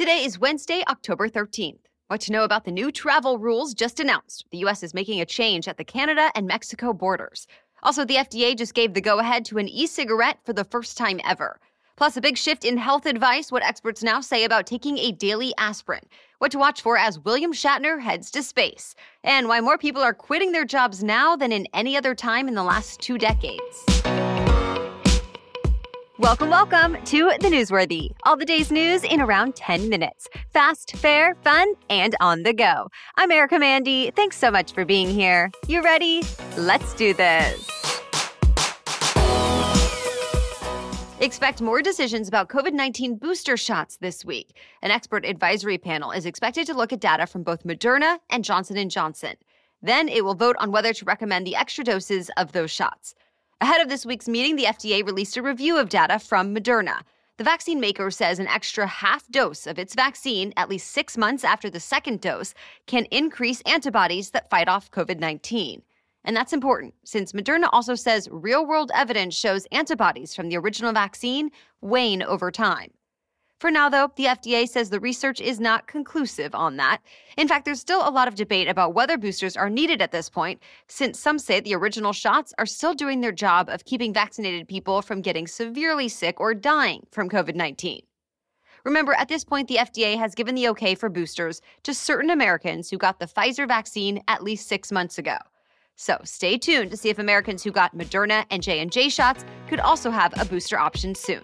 Today is Wednesday, October 13th. What to know about the new travel rules just announced. The U.S. is making a change at the Canada and Mexico borders. Also, the FDA just gave the go-ahead to an e-cigarette for the first time ever. Plus, a big shift in health advice, what experts now say about taking a daily aspirin. What to watch for as William Shatner heads to space. And why more people are quitting their jobs now than in any other time in the last 2 decades. Welcome to The Newsworthy. All the day's news in around 10 minutes. Fast, fair, fun, and on the go. I'm Erica Mandy. Thanks so much for being here. You ready? Let's do this. Expect more decisions about COVID-19 booster shots this week. An expert advisory panel is expected to look at data from both Moderna and Johnson & Johnson. Then it will vote on whether to recommend the extra doses of those shots. Ahead of this week's meeting, the FDA released a review of data from Moderna. The vaccine maker says an extra half dose of its vaccine, at least 6 months after the second dose, can increase antibodies that fight off COVID-19. And that's important, since Moderna also says real-world evidence shows antibodies from the original vaccine wane over time. For now, though, the FDA says the research is not conclusive on that. In fact, there's still a lot of debate about whether boosters are needed at this point, since some say the original shots are still doing their job of keeping vaccinated people from getting severely sick or dying from COVID-19. Remember, at this point, the FDA has given the okay for boosters to certain Americans who got the Pfizer vaccine at least 6 months ago. So stay tuned to see if Americans who got Moderna and J&J shots could also have a booster option soon.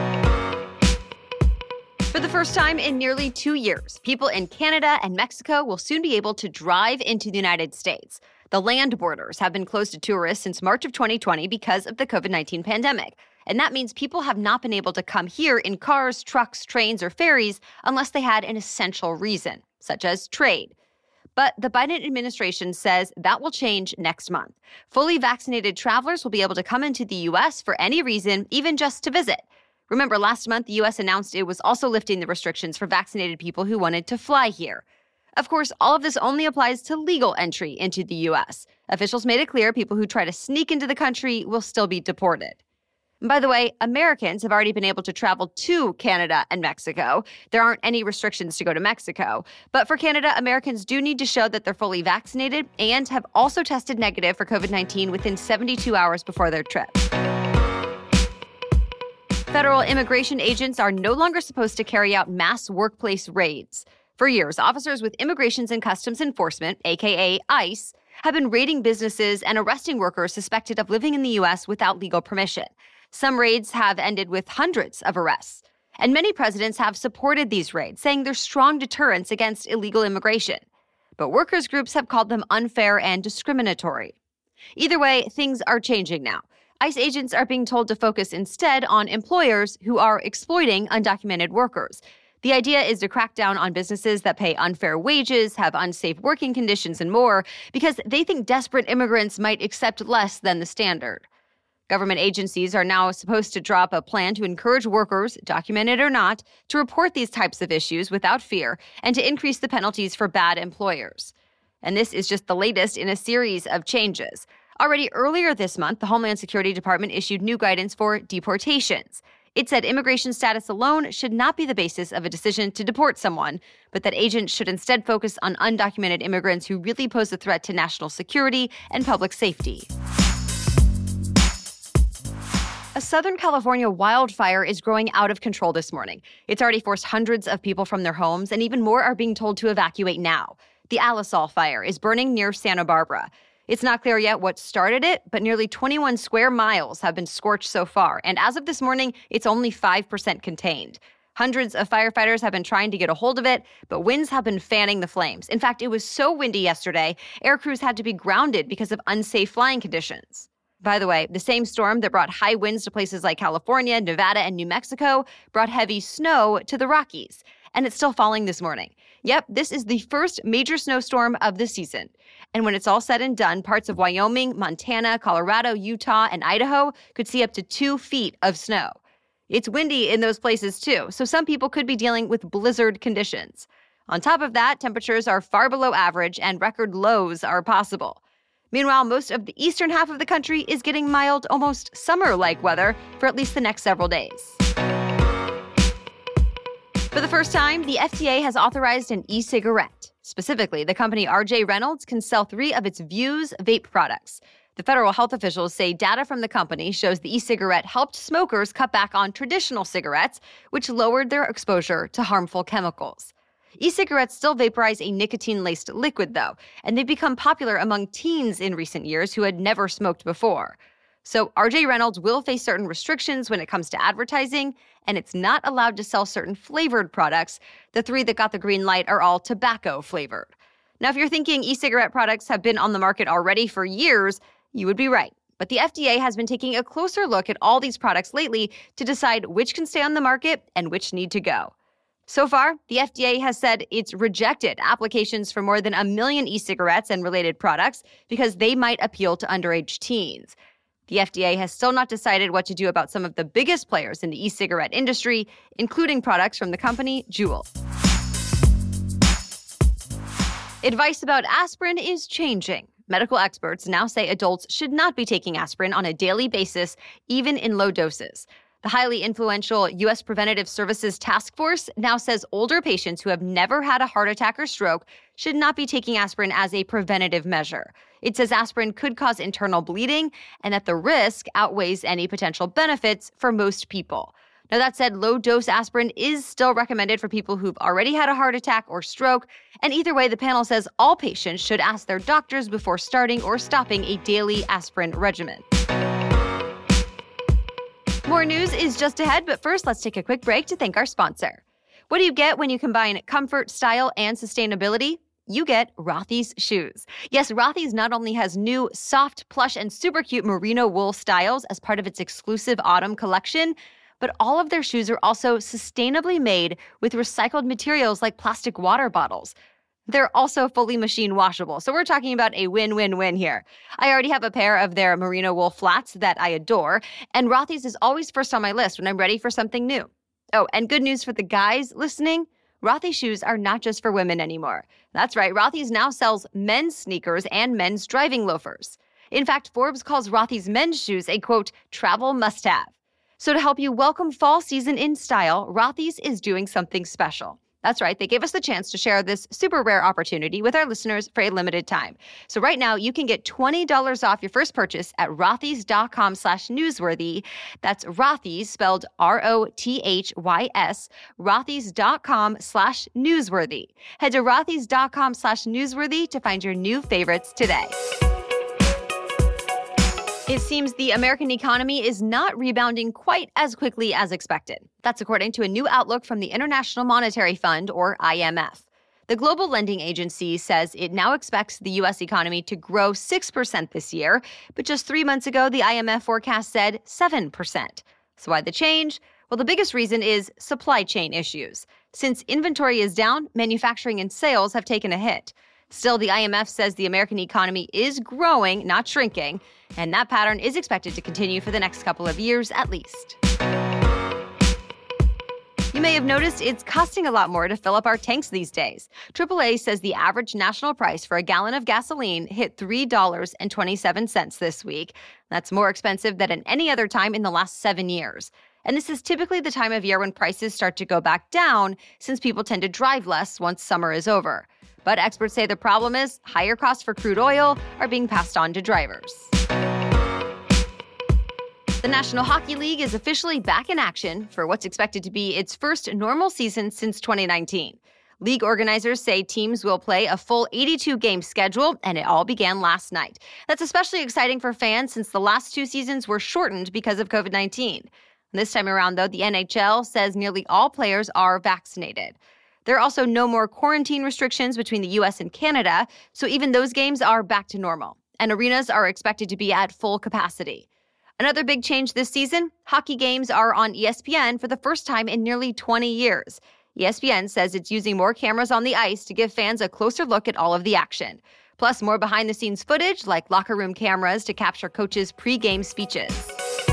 For the first time in nearly 2 years, people in Canada and Mexico will soon be able to drive into the United States. The land borders have been closed to tourists since March of 2020 because of the COVID-19 pandemic. And that means people have not been able to come here in cars, trucks, trains, or ferries unless they had an essential reason, such as trade. But the Biden administration says that will change next month. Fully vaccinated travelers will be able to come into the U.S. for any reason, even just to visit. Remember, last month, the U.S. announced it was also lifting the restrictions for vaccinated people who wanted to fly here. Of course, all of this only applies to legal entry into the U.S. Officials made it clear people who try to sneak into the country will still be deported. And by the way, Americans have already been able to travel to Canada and Mexico. There aren't any restrictions to go to Mexico. But for Canada, Americans do need to show that they're fully vaccinated and have also tested negative for COVID-19 within 72 hours before their trip. Federal immigration agents are no longer supposed to carry out mass workplace raids. For years, officers with Immigrations and Customs Enforcement, aka ICE, have been raiding businesses and arresting workers suspected of living in the U.S. without legal permission. Some raids have ended with hundreds of arrests. And many presidents have supported these raids, saying they're strong deterrents against illegal immigration. But workers' groups have called them unfair and discriminatory. Either way, things are changing now. ICE agents are being told to focus instead on employers who are exploiting undocumented workers. The idea is to crack down on businesses that pay unfair wages, have unsafe working conditions, and more, because they think desperate immigrants might accept less than the standard. Government agencies are now supposed to drop a plan to encourage workers, documented or not, to report these types of issues without fear and to increase the penalties for bad employers. And this is just the latest in a series of changes. Already earlier this month, the Homeland Security Department issued new guidance for deportations. It said immigration status alone should not be the basis of a decision to deport someone, but that agents should instead focus on undocumented immigrants who really pose a threat to national security and public safety. A Southern California wildfire is growing out of control this morning. It's already forced hundreds of people from their homes, and even more are being told to evacuate now. The Alisal fire is burning near Santa Barbara. It's not clear yet what started it, but nearly 21 square miles have been scorched so far, and as of this morning, it's only 5% contained. Hundreds of firefighters have been trying to get a hold of it, but winds have been fanning the flames. In fact, it was so windy yesterday, air crews had to be grounded because of unsafe flying conditions. By the way, the same storm that brought high winds to places like California, Nevada, and New Mexico brought heavy snow to the Rockies, and it's still falling this morning. Yep, this is the first major snowstorm of the season. And when it's all said and done, parts of Wyoming, Montana, Colorado, Utah, and Idaho could see up to 2 feet of snow. It's windy in those places too, so some people could be dealing with blizzard conditions. On top of that, temperatures are far below average and record lows are possible. Meanwhile, most of the eastern half of the country is getting mild, almost summer-like weather for at least the next several days. For the first time, the FDA has authorized an e-cigarette. Specifically, the company RJ Reynolds can sell 3 of its Vuse vape products. The federal health officials say data from the company shows the e-cigarette helped smokers cut back on traditional cigarettes, which lowered their exposure to harmful chemicals. E-cigarettes still vaporize a nicotine-laced liquid, though, and they've become popular among teens in recent years who had never smoked before. So RJ Reynolds will face certain restrictions when it comes to advertising, and it's not allowed to sell certain flavored products. The 3 that got the green light are all tobacco flavored. Now, if you're thinking e-cigarette products have been on the market already for years, you would be right. But the FDA has been taking a closer look at all these products lately to decide which can stay on the market and which need to go. So far, the FDA has said it's rejected applications for more than 1 million e-cigarettes and related products because they might appeal to underage teens. The FDA has still not decided what to do about some of the biggest players in the e-cigarette industry, including products from the company Juul. Advice about aspirin is changing. Medical experts now say adults should not be taking aspirin on a daily basis, even in low doses. The highly influential U.S. Preventative Services Task Force now says older patients who have never had a heart attack or stroke should not be taking aspirin as a preventative measure. It says aspirin could cause internal bleeding and that the risk outweighs any potential benefits for most people. Now, that said, low-dose aspirin is still recommended for people who've already had a heart attack or stroke, and either way, the panel says all patients should ask their doctors before starting or stopping a daily aspirin regimen. More news is just ahead, but first, let's take a quick break to thank our sponsor. What do you get when you combine comfort, style, and sustainability? You get Rothy's shoes. Yes, Rothy's not only has new, soft, plush, and super cute merino wool styles as part of its exclusive autumn collection, but all of their shoes are also sustainably made with recycled materials like plastic water bottles. They're also fully machine washable, so we're talking about a win-win-win here. I already have a pair of their merino wool flats that I adore, and Rothy's is always first on my list when I'm ready for something new. Oh, and good news for the guys listening, Rothy's shoes are not just for women anymore. That's right, Rothy's now sells men's sneakers and men's driving loafers. In fact, Forbes calls Rothy's men's shoes a, quote, travel must-have. So to help you welcome fall season in style, Rothy's is doing something special. That's right, they gave us the chance to share this super rare opportunity with our listeners for a limited time. So right now, you can get $20 off your first purchase at rothys.com/newsworthy. That's Rothys, spelled ROTHYS, rothys.com/newsworthy. Head to rothys.com/newsworthy to find your new favorites today. It seems the American economy is not rebounding quite as quickly as expected. That's according to a new outlook from the International Monetary Fund, or IMF. The global lending agency says it now expects the U.S. economy to grow 6% this year, but just 3 months ago, the IMF forecast said 7%. So why the change? Well, the biggest reason is supply chain issues. Since inventory is down, manufacturing and sales have taken a hit. Still, the IMF says the American economy is growing, not shrinking, and that pattern is expected to continue for the next couple of years at least. You may have noticed it's costing a lot more to fill up our tanks these days. AAA says the average national price for a gallon of gasoline hit $3.27 this week. That's more expensive than at any other time in the last 7 years. And this is typically the time of year when prices start to go back down, since people tend to drive less once summer is over. But experts say the problem is higher costs for crude oil are being passed on to drivers. The National Hockey League is officially back in action for what's expected to be its first normal season since 2019. League organizers say teams will play a full 82-game schedule, and it all began last night. That's especially exciting for fans since the last 2 seasons were shortened because of COVID-19. This time around, though, the NHL says nearly all players are vaccinated. There are also no more quarantine restrictions between the U.S. and Canada, so even those games are back to normal, and arenas are expected to be at full capacity. Another big change this season, hockey games are on ESPN for the first time in nearly 20 years. ESPN says it's using more cameras on the ice to give fans a closer look at all of the action. Plus, more behind-the-scenes footage, like locker room cameras to capture coaches' pre-game speeches.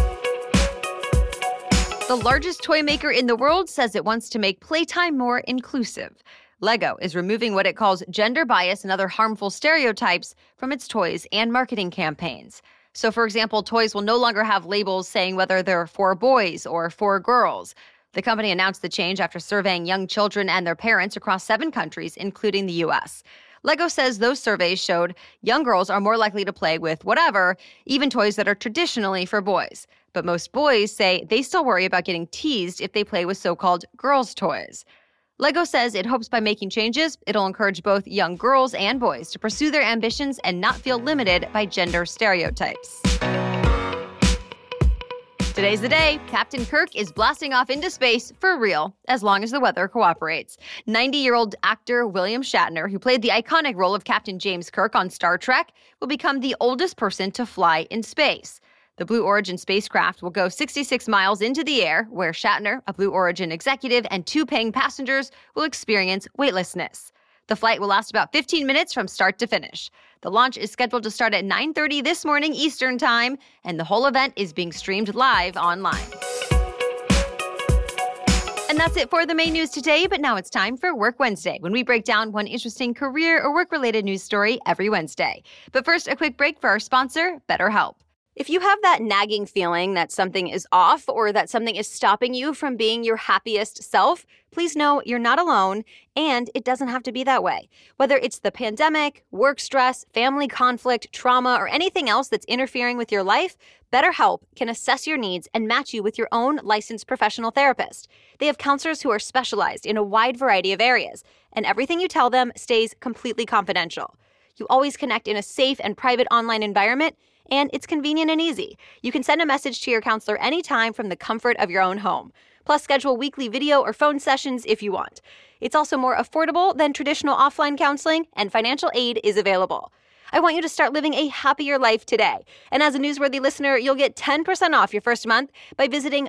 The largest toy maker in the world says it wants to make playtime more inclusive. Lego is removing what it calls gender bias and other harmful stereotypes from its toys and marketing campaigns. So, for example, toys will no longer have labels saying whether they're for boys or for girls. The company announced the change after surveying young children and their parents across 7 countries, including the U.S. LEGO says those surveys showed young girls are more likely to play with whatever, even toys that are traditionally for boys. But most boys say they still worry about getting teased if they play with so-called girls' toys. LEGO says it hopes by making changes, it'll encourage both young girls and boys to pursue their ambitions and not feel limited by gender stereotypes. Today's the day. Captain Kirk is blasting off into space for real, as long as the weather cooperates. 90-year-old actor William Shatner, who played the iconic role of Captain James Kirk on Star Trek, will become the oldest person to fly in space. The Blue Origin spacecraft will go 66 miles into the air, where Shatner, a Blue Origin executive, and 2 paying passengers will experience weightlessness. The flight will last about 15 minutes from start to finish. The launch is scheduled to start at 9:30 this morning Eastern Time, and the whole event is being streamed live online. And that's it for the main news today, but now it's time for Work Wednesday, when we break down one interesting career or work-related news story every Wednesday. But first, a quick break for our sponsor, BetterHelp. If you have that nagging feeling that something is off or that something is stopping you from being your happiest self, please know you're not alone, and it doesn't have to be that way. Whether it's the pandemic, work stress, family conflict, trauma, or anything else that's interfering with your life, BetterHelp can assess your needs and match you with your own licensed professional therapist. They have counselors who are specialized in a wide variety of areas, and everything you tell them stays completely confidential. You always connect in a safe and private online environment, and it's convenient and easy. You can send a message to your counselor anytime from the comfort of your own home. Plus, schedule weekly video or phone sessions if you want. It's also more affordable than traditional offline counseling, and financial aid is available. I want you to start living a happier life today. And as a Newsworthy listener, you'll get 10% off your first month by visiting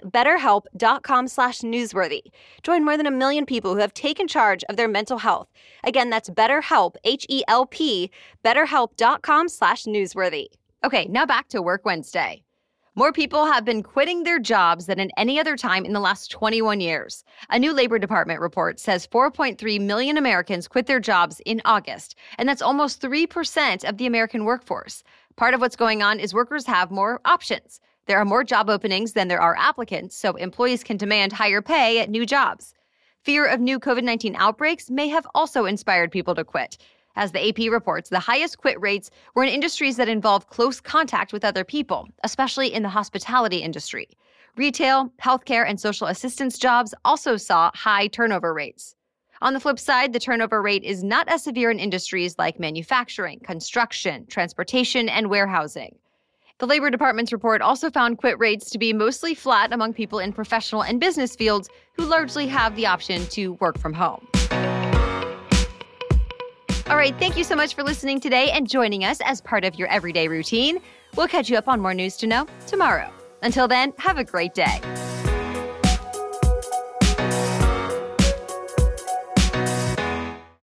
betterhelp.com/newsworthy. Join more than 1 million people who have taken charge of their mental health. Again, that's BetterHelp, H-E-L-P, betterhelp.com/newsworthy. Okay, now back to Work Wednesday. More people have been quitting their jobs than at any other time in the last 21 years. A new Labor Department report says 4.3 million Americans quit their jobs in August, and that's almost 3% of the American workforce. Part of what's going on is workers have more options. There are more job openings than there are applicants, so employees can demand higher pay at new jobs. Fear of new COVID-19 outbreaks may have also inspired people to quit. As the AP reports, the highest quit rates were in industries that involve close contact with other people, especially in the hospitality industry. Retail, healthcare, and social assistance jobs also saw high turnover rates. On the flip side, the turnover rate is not as severe in industries like manufacturing, construction, transportation, and warehousing. The Labor Department's report also found quit rates to be mostly flat among people in professional and business fields who largely have the option to work from home. All right, thank you so much for listening today and joining us as part of your everyday routine. We'll catch you up on more news to know tomorrow. Until then, have a great day.